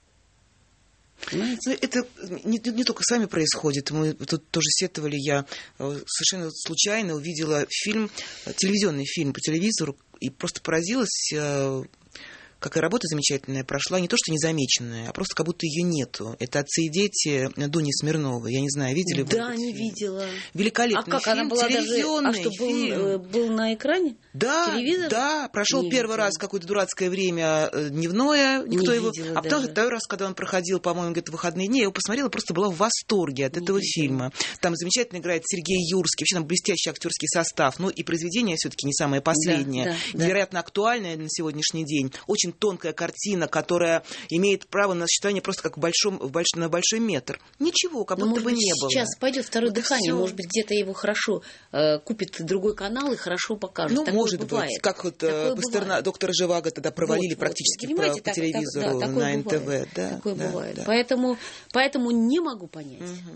Speaker 2: Понимаете? Это не, не только с вами происходит. Мы тут тоже сетовали. Я совершенно случайно увидела фильм, телевизионный фильм по телевизору, и просто поразилась... Какая работа замечательная прошла, не то что незамеченная, а просто как будто ее нету. Это «Отцы и дети» Дуни Смирновой. Я не знаю, видели вы?
Speaker 3: Да, не фильм? Видела.
Speaker 2: Великолепный
Speaker 3: а как,
Speaker 2: фильм,
Speaker 3: она была
Speaker 2: телевизионный
Speaker 3: даже... А что,
Speaker 2: фильм.
Speaker 3: Был, был на экране?
Speaker 2: Да,
Speaker 3: телевизор?
Speaker 2: да. Прошел
Speaker 3: не
Speaker 2: первый
Speaker 3: видела.
Speaker 2: раз какое-то дурацкое время дневное. Никто
Speaker 3: не
Speaker 2: его...
Speaker 3: видела
Speaker 2: А потом
Speaker 3: даже.
Speaker 2: второй раз, когда он проходил, по-моему, где-то в выходные дни, я его посмотрела, просто была в восторге от
Speaker 3: не
Speaker 2: этого
Speaker 3: видела.
Speaker 2: фильма. Там замечательно играет Сергей Юрский. Вообще там блестящий актерский состав. Ну и произведение все-таки не самое последнее.
Speaker 3: Да, да,
Speaker 2: невероятно да. актуальное на сегодняшний день. Очень тонкая картина, которая имеет право на существование просто как в большом, в больш... на большой метр. Ничего, как
Speaker 3: Но,
Speaker 2: будто
Speaker 3: может
Speaker 2: бы
Speaker 3: быть,
Speaker 2: не было.
Speaker 3: Сейчас пойдет второе
Speaker 2: вот
Speaker 3: дыхание,
Speaker 2: всё.
Speaker 3: Может быть, где-то его хорошо э, купит другой канал и хорошо покажет.
Speaker 2: Ну,
Speaker 3: Такое
Speaker 2: может
Speaker 3: бывает.
Speaker 2: быть, как вот Пастерна, доктора Живаго тогда провалили вот, практически вот, по, по телевизору
Speaker 3: так, да,
Speaker 2: на эн тэ вэ.
Speaker 3: Бывает.
Speaker 2: Да,
Speaker 3: такое
Speaker 2: да,
Speaker 3: бывает.
Speaker 2: Да.
Speaker 3: Поэтому, поэтому не могу понять.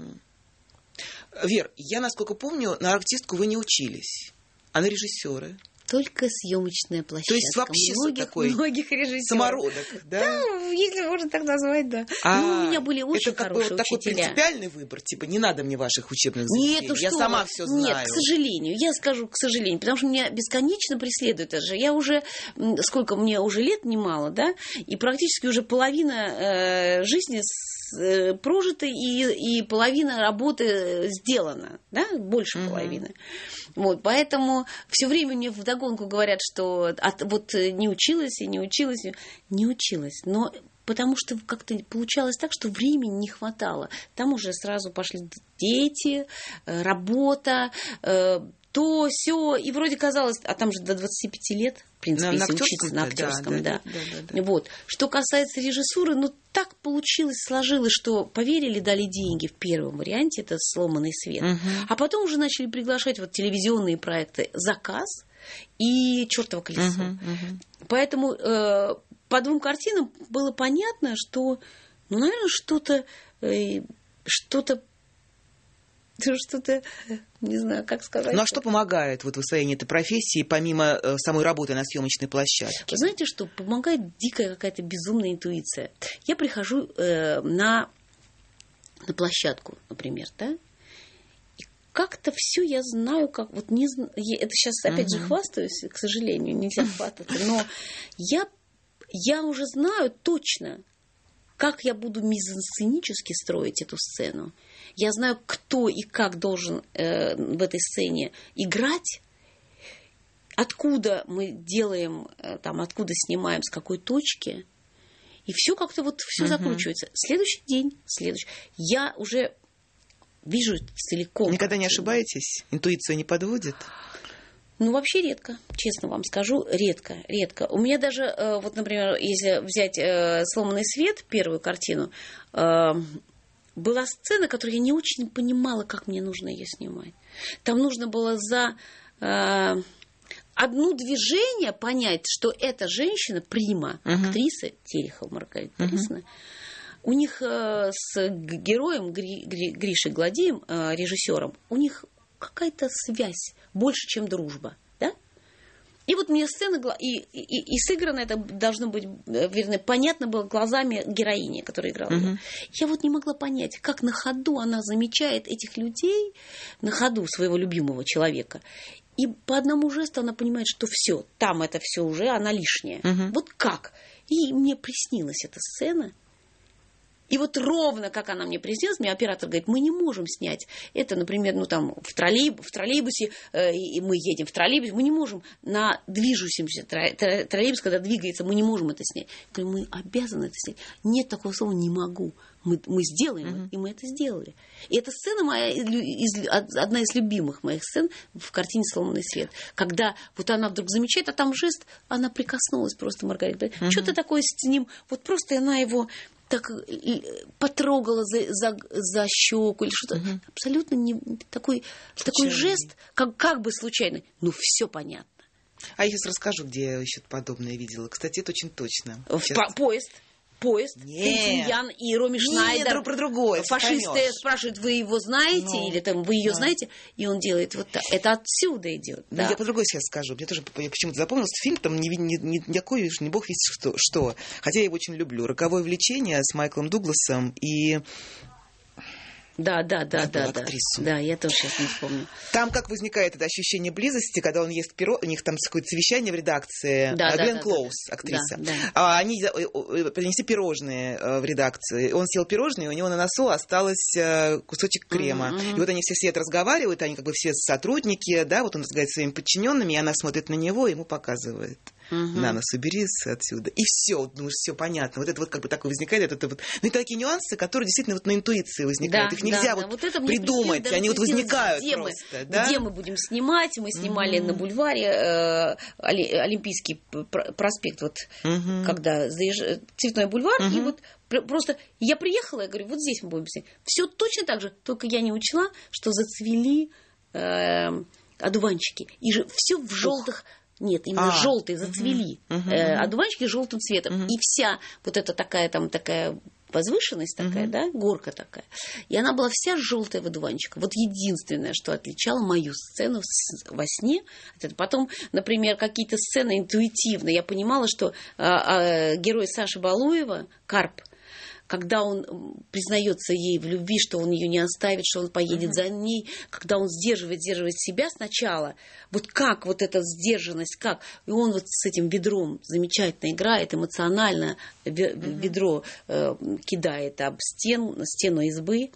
Speaker 2: Угу. Вер, я, насколько помню, на артистку вы не учились, а на режиссера.
Speaker 3: Только съемочная площадка.
Speaker 2: То есть вообще
Speaker 3: многих,
Speaker 2: такой
Speaker 3: многих режиссеров.
Speaker 2: Самородок, да?
Speaker 3: Да, если можно так назвать, да.
Speaker 2: А,
Speaker 3: ну, у меня были очень
Speaker 2: это
Speaker 3: хорошие
Speaker 2: такой,
Speaker 3: учителя.
Speaker 2: такой принципиальный выбор, типа не надо мне ваших учебных заведений.
Speaker 3: Нет, ну
Speaker 2: я
Speaker 3: что
Speaker 2: сама
Speaker 3: вы?
Speaker 2: все знаю.
Speaker 3: Нет, к сожалению, я скажу к сожалению, потому что меня бесконечно преследует это же. Я уже, сколько мне уже лет, немало, да, и практически уже половина э, жизни с, э, прожита и, и половина работы сделана, да, больше uh-huh. половины. Вот, поэтому все время мне вдогонку говорят, что от, вот не училась и не училась, не училась, но потому что как-то получалось так, что времени не хватало. Там уже сразу пошли дети, работа, то, сё, и вроде казалось, а там же до двадцати пяти лет, в принципе, на, если на учиться на актерском, да, да, да. Да, да, да. Вот. Что касается режиссуры, ну, так получилось, сложилось, что поверили, дали деньги в первом варианте, это «Сломанный свет», угу. а потом уже начали приглашать вот телевизионные проекты «Заказ» и «Чёртово колесо». Угу, угу. Поэтому э, по двум картинам было понятно, что, ну, наверное, что-то, э, что-то что-то, не знаю, как сказать.
Speaker 2: Ну, а что помогает вот в освоении этой профессии, помимо э, самой работы на съемочной площадке?
Speaker 3: Вы знаете, что помогает дикая какая-то безумная интуиция. Я прихожу э, на, на площадку, например, да, и как-то все я знаю, как вот не это сейчас опять uh-huh. же хвастаюсь, к сожалению, нельзя хвастаться, но я, я уже знаю точно, как я буду мизансценически строить эту сцену. Я знаю, кто и как должен э, в этой сцене играть, откуда мы делаем, э, там, откуда снимаем, с какой точки. И все как-то вот все uh-huh. закручивается. Следующий день, следующий. Я уже вижу целиком.
Speaker 2: Никогда
Speaker 3: картину.
Speaker 2: Не ошибаетесь? Интуиция не подводит?
Speaker 3: Ну, вообще редко, честно вам скажу, редко, редко. У меня даже, э, вот, например, если взять э, «Сломанный свет», первую картину, э, была сцена, которую я не очень понимала, как мне нужно ее снимать. Там нужно было за э, одно движение понять, что эта женщина, прима, uh-huh. актриса Терехова Маргарита uh-huh. Борисовна, у них э, с героем Гри, Гри, Гришей Гладием, э, режиссером, у них какая-то связь больше, чем дружба. Да? И вот мне сцена, и, и, и сыграно это должно быть, вернее, понятно было глазами героини, которая играла. Uh-huh. Я вот не могла понять, как на ходу она замечает этих людей, на ходу своего любимого человека, И по одному жесту она понимает, что все, там это все уже, она лишняя. Угу. Вот как? И мне приснилась эта сцена. И вот ровно как она мне приснилась, мне оператор говорит, мы не можем снять это, например, ну там в, троллейб, в троллейбусе, э, и мы едем в троллейбусе, мы не можем на движущемся троллейбус, когда двигается, мы не можем это снять. Я говорю, мы обязаны это снять. Нет такого слова «не могу». Мы, мы сделаем, mm-hmm. и мы это сделали. И эта сцена моя, из, одна из любимых моих сцен в картине «Сломанный свет». Когда вот она вдруг замечает, а там жест, она прикоснулась просто, Маргарита. Mm-hmm. Что-то такое с ним, вот просто она его так потрогала за, за, за щеку или что-то. Mm-hmm. Абсолютно не такой, такой жест, как, как бы случайный. Ну, все понятно.
Speaker 2: А я сейчас расскажу, где я еще подобное видела. Кстати, это очень точно.
Speaker 3: В по- поезд. Поезд, Ян и Роми Шнайдер.
Speaker 2: Нет, про другое.
Speaker 3: Фашисты спрашивают, вы его знаете, ну, или там, вы ее да. знаете, и он делает вот так. Это отсюда идет.
Speaker 2: Ну,
Speaker 3: да.
Speaker 2: Я по-другому сейчас скажу. Мне тоже почему-то запомнился фильм, там не, не, не, никакой, не бог весть что, что. Хотя я его очень люблю. «Роковое влечение» с Майклом Дугласом и...
Speaker 3: Да, да, да, да, да.
Speaker 2: Актрису.
Speaker 3: Да, я тоже сейчас не вспомню.
Speaker 2: Там как возникает это ощущение близости, когда он ест пирог, у них там какое-то совещание в редакции.
Speaker 3: Да,
Speaker 2: Глен
Speaker 3: да,
Speaker 2: Клоуз,
Speaker 3: да,
Speaker 2: актриса.
Speaker 3: Да, да.
Speaker 2: А они принесли пирожные в редакции. Он съел пирожные, у него на носу осталось кусочек крема. Uh-huh, uh-huh. И вот они все сидят, разговаривают, они как бы все сотрудники, да, вот он разговаривает с своими подчиненными, и она смотрит на него, и ему показывает. Угу. На нос убери отсюда. И все, думаешь, все понятно. Вот это вот как бы такое возникает. Это, это вот... Ну, это такие нюансы, которые действительно вот на интуиции возникают.
Speaker 3: Да,
Speaker 2: Их нельзя
Speaker 3: да,
Speaker 2: вот,
Speaker 3: да. Вот
Speaker 2: придумать.
Speaker 3: Причина,
Speaker 2: они вот возникают
Speaker 3: где
Speaker 2: просто.
Speaker 3: Мы,
Speaker 2: да?
Speaker 3: Где мы будем снимать? Мы снимали угу. на бульваре э, Олимпийский проспект. Вот, угу. когда заезж... Цветной бульвар. Угу. И вот просто я приехала, я говорю, вот здесь мы будем снимать. Все точно так же. Только я не учла, что зацвели э, одуванчики. И же все в желтых... Нет, именно а, желтые зацвели, uh-huh, uh-huh. Э, одуванчики желтым цветом. Uh-huh. И вся вот эта такая там такая возвышенность такая, uh-huh. да, горка такая. И она была вся желтая в одуванчиках. Вот единственное, что отличало мою сцену во сне. Это потом, например, какие-то сцены интуитивно. Я понимала, что а, а, герой Саши Балуева, Карп, когда он признается ей в любви, что он ее не оставит, что он поедет uh-huh. за ней, когда он сдерживает, сдерживает себя сначала, вот как вот эта сдержанность, как, и он вот с этим ведром замечательно играет, эмоционально ведро э, кидает об стен, стену избы.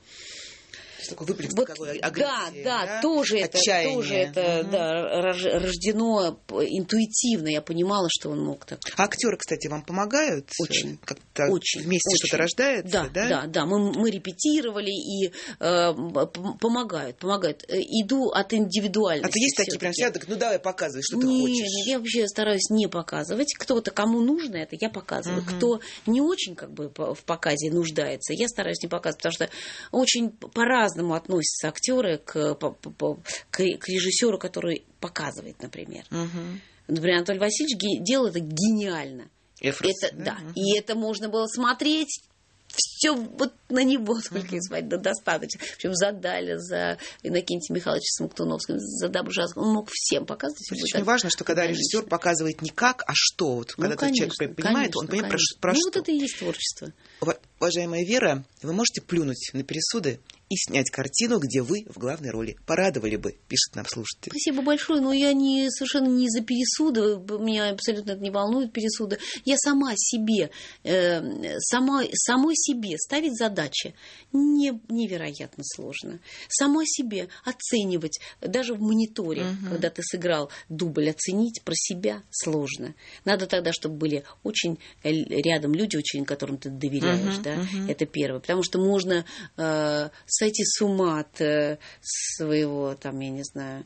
Speaker 2: Такой выплеск,
Speaker 3: вот,
Speaker 2: такой агрессии,
Speaker 3: да, да,
Speaker 2: да, тоже
Speaker 3: это, тоже это угу. да, рождено интуитивно. Я понимала, что он мог так.
Speaker 2: А актеры, кстати, вам помогают?
Speaker 3: Очень.
Speaker 2: Как-то
Speaker 3: очень,
Speaker 2: вместе
Speaker 3: очень.
Speaker 2: Что-то рождается?
Speaker 3: Да,
Speaker 2: да,
Speaker 3: да, да. Мы, мы репетировали и э, помогают, помогают. Иду от индивидуальности.
Speaker 2: А то есть такие прям сядут, ну давай показывай, что ты
Speaker 3: не,
Speaker 2: хочешь.
Speaker 3: Нет, я вообще стараюсь не показывать. Кто-то, кому нужно это, я показываю. Угу. Кто не очень как бы в показе нуждается, я стараюсь не показывать, потому что очень по-разному относятся актеры к, по, по, к, к режиссеру, который показывает, например. Угу. Например, Анатолий Васильевич делал это гениально. Эфрос, это, да, да. Угу. И это можно было смотреть все вот на него только uh-huh. звать, да, достаточно. В общем, за Даля, за Иннокентия Михайловича Смоктуновского, за Добржанского. Он мог всем показывать.
Speaker 2: Очень важно, что когда конечно. Режиссер показывает не как, а что. Вот,
Speaker 3: ну,
Speaker 2: когда
Speaker 3: конечно,
Speaker 2: человек понимает,
Speaker 3: конечно,
Speaker 2: он понимает,
Speaker 3: конечно.
Speaker 2: про, про
Speaker 3: ну,
Speaker 2: что.
Speaker 3: Вот это и есть творчество.
Speaker 2: Уважаемая Вера, вы можете плюнуть на пересуды и снять картину, где вы в главной роли. Порадовали бы, пишет нам слушатель.
Speaker 3: Спасибо большое, но я не, совершенно не за пересуды, меня абсолютно это не волнует пересуды. Я сама себе, э, сама, самой себе ставить задачи не, невероятно сложно. Самой себе оценивать, даже в мониторе, угу. когда ты сыграл дубль, оценить про себя сложно. Надо тогда, чтобы были очень рядом люди, очень, которым ты доверяешь. Угу, да? угу. Это первое. Потому что можно... Э, сойти с ума от э, своего, там, я не знаю,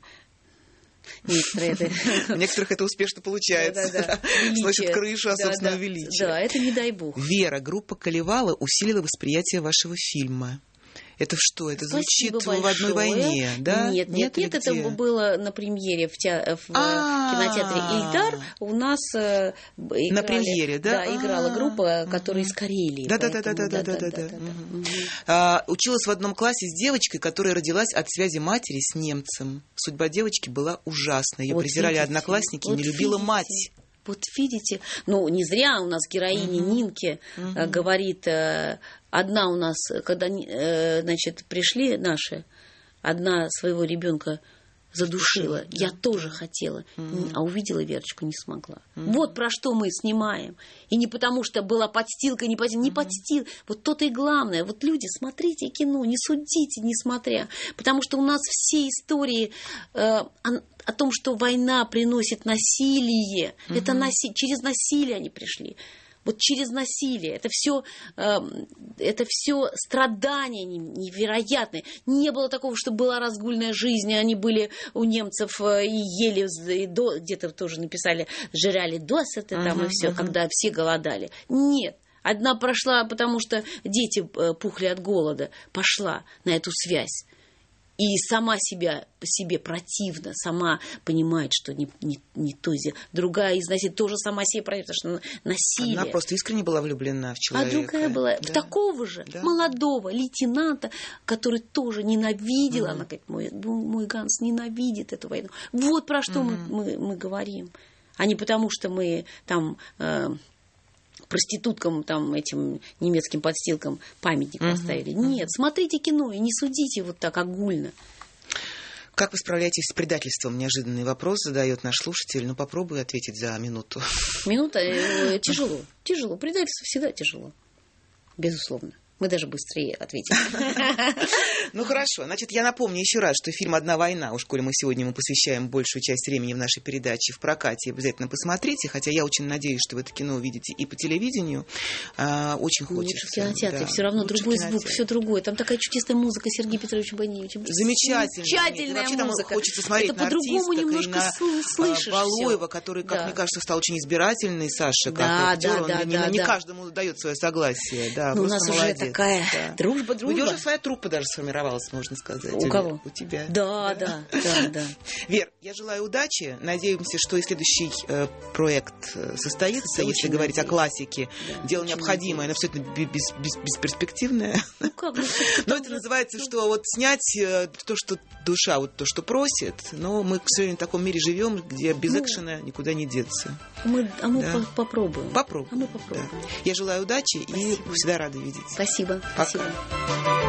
Speaker 2: У некоторых это успешно получается. Сносит крышу, а собственного величия.
Speaker 3: Да, это не дай бог.
Speaker 2: Вера, группа Калевала усилила восприятие вашего фильма. Это что? Это звучит в «Одной войне», да?
Speaker 3: Нет, нет, нет, это было на премьере в кинотеатре «Ильдар». У нас
Speaker 2: на премьере, да?
Speaker 3: Да, играла группа, которая из Карелии.
Speaker 2: Да, да, да, да, да, да, да. Училась в одном классе с девочкой, которая родилась от связи матери с немцем. Судьба девочки была ужасна. Ее презирали одноклассники, не любила мать.
Speaker 3: Вот видите, ну не зря у нас героиня uh-huh. Нинки uh-huh. говорит, одна у нас, когда, значит, пришли наши, одна своего ребенка задушила. Я тоже хотела, mm-hmm. а увидела Верочку, не смогла. Mm-hmm. Вот про что мы снимаем. И не потому, что была подстилка, не подстилка, mm-hmm. не подстилка. Вот то-то и главное. Вот люди, смотрите кино, не судите, несмотря. Потому что у нас все истории э, о, о том, что война приносит насилие, mm-hmm. это наси- через насилие они пришли. Вот через насилие. Это все, э, это все страдания невероятные. Не было такого, что была разгульная жизнь. Они были у немцев и ели, и до, где-то тоже написали, жрали досыта там uh-huh, и все, uh-huh. когда все голодали. Нет. Одна прошла, потому что дети пухли от голода. Пошла на эту связь. И сама себя, себе противна, сама понимает, что не, не, не то. Другая изнасилует, тоже сама себе противна, потому что насилие.
Speaker 2: Она просто искренне была влюблена в человека.
Speaker 3: А другая была да. в такого же да. молодого лейтенанта, который тоже ненавидел. Mm-hmm. Она говорит, мой, мой Ганс ненавидит эту войну. Вот про что mm-hmm. мы, мы, мы говорим. А не потому, что мы там... Э, проституткам, там, этим немецким подстилкам памятник uh-huh. поставили. Нет, смотрите кино и не судите вот так огульно.
Speaker 2: Как вы справляетесь с предательством? Неожиданный вопрос задает наш слушатель. Ну, попробуй ответить за минуту.
Speaker 3: Минута э, тяжело. Тяжело. Предательство всегда тяжело. Безусловно. Мы даже быстрее ответим.
Speaker 2: Ну, хорошо. Значит, я напомню еще раз, что фильм «Одна война», уж коли мы сегодня ему посвящаем большую часть времени в нашей передаче в прокате, обязательно посмотрите, хотя я очень надеюсь, что вы это кино увидите и по телевидению. А, очень хочется.
Speaker 3: Лучше в кинотеатре. Да. Все равно лучше другой звук, все другое. Там такая чудесная музыка Сергея Петровича Баневича.
Speaker 2: Замечательная.
Speaker 3: Замечательная
Speaker 2: вообще,
Speaker 3: музыка.
Speaker 2: Там хочется смотреть
Speaker 3: это
Speaker 2: на
Speaker 3: по-другому
Speaker 2: артисток и на
Speaker 3: слышишь
Speaker 2: Балуева, который, как
Speaker 3: да.
Speaker 2: мне кажется, стал очень избирательный, Саша, как
Speaker 3: да,
Speaker 2: актер.
Speaker 3: Да,
Speaker 2: Он
Speaker 3: да,
Speaker 2: не,
Speaker 3: да,
Speaker 2: не
Speaker 3: да.
Speaker 2: каждому дает свое согласие. Да,
Speaker 3: у нас
Speaker 2: молодец.
Speaker 3: Уже такая
Speaker 2: да.
Speaker 3: дружба, дружба.
Speaker 2: У тебя уже своя труппа даже сформировалась, можно сказать.
Speaker 3: У кого?
Speaker 2: У тебя.
Speaker 3: Да, да, да, да.
Speaker 2: Вер, я желаю удачи. Надеемся, что и следующий э, проект состоится,
Speaker 3: очень
Speaker 2: если говорить
Speaker 3: надеюсь.
Speaker 2: О классике.
Speaker 3: Да,
Speaker 2: дело необходимое, но все это без, без, бесперспективное.
Speaker 3: Ну как? Ну,
Speaker 2: но это называется, что вот снять э, то, что душа, вот то, что просит. Но мы, к сожалению, в таком мире живем, где без ну, экшена никуда не деться.
Speaker 3: Мы, а мы
Speaker 2: да.
Speaker 3: по- попробуем.
Speaker 2: Попробуем.
Speaker 3: А мы попробуем.
Speaker 2: Да. Я желаю удачи. Спасибо. И всегда рада видеть.
Speaker 3: Спасибо.
Speaker 2: Пока.
Speaker 3: Спасибо.